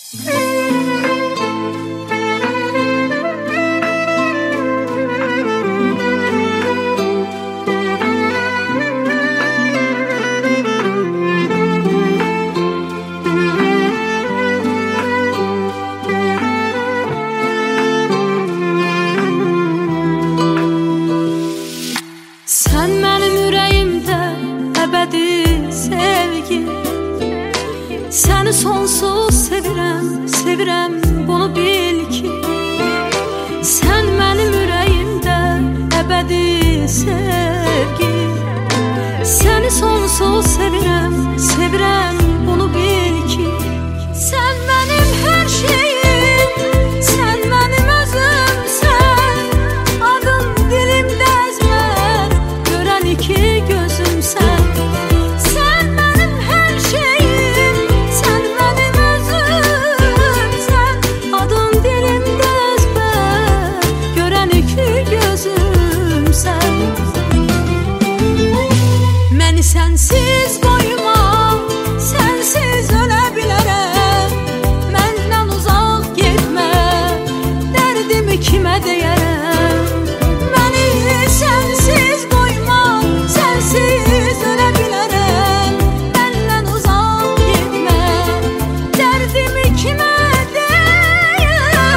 Sən mənim ürəyimdə əbədi sevgi, səni sonsuz sevirəm, sevirəm, bunu bil ki. Sən mənim ürəyimdə əbədi sevgi, səni sonsuz sevirəm, sevirəm, bunu bil ki. Sən mənim hər şeyim, sən mənim özümsən, adım dilimdə əzmər, görən iki gözümsən. Sən mənim hər şeyim, sən mənim özümsən, adım dilimdə əzmər, görən iki gözümsən. Məni sənsiz qoyma, sənsiz ölə bilərəm. Məndən uzaq getmə, dərdimi kimə deyərəm. Məni sənsiz qoyma, sənsiz ölə bilərəm. Məndən uzaq getmə, dərdimi kimə deyərəm.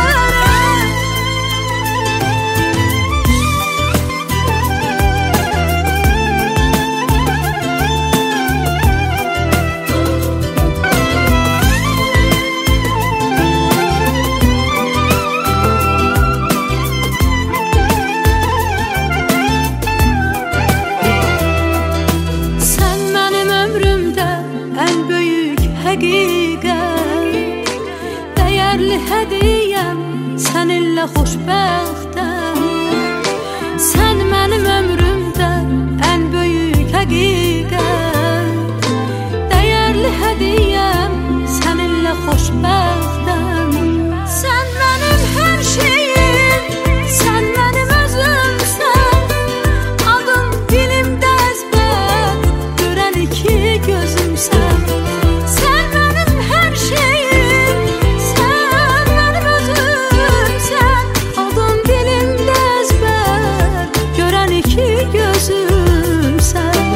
Sən mənim ömrümdə ən böyük həqiqət, dəyərli hədiyyəm, səninlə xoşbəxtəm. Sən mənim ömrümdə ən böyük həqiqət, dəyərli hədiyyəm, səninlə xoşbəxtəm. Sən mənim hər şeyim, sən mənim özümsən, adım dilimdə əzbər, görən iki gözümsən. Sən mənim hər şeyim, sən mənim özümsən, adım dilimdə əzbər, görən iki gözümsən.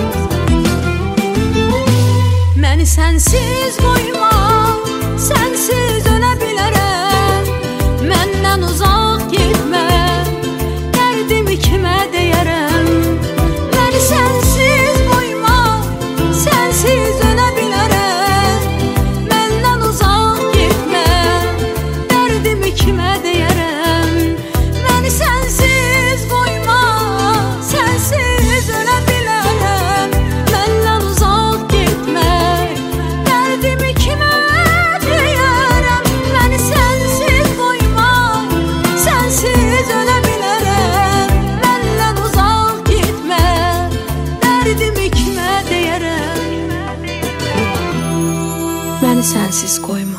Məni sənsiz qoyma, sənsiz ölə bilərəm. Məndən uzaq getmə, dərdimi kimə deyərəm. Məni sənsiz qoyma, sənsiz ölə bilərəm. Məndən uzaq getmə, dərdimi kimə deyərəm. Məni sənsiz qoyma, sənsiz ölə bilərəm. Məndən uzaq getmə, dərdimi kimə deyərəm. Məni sənsiz qoyma, sənsiz ölə bilərəm. Məndən uzaq getmə, dərdimi kimə deyərəm. Məni sənsiz qoyma.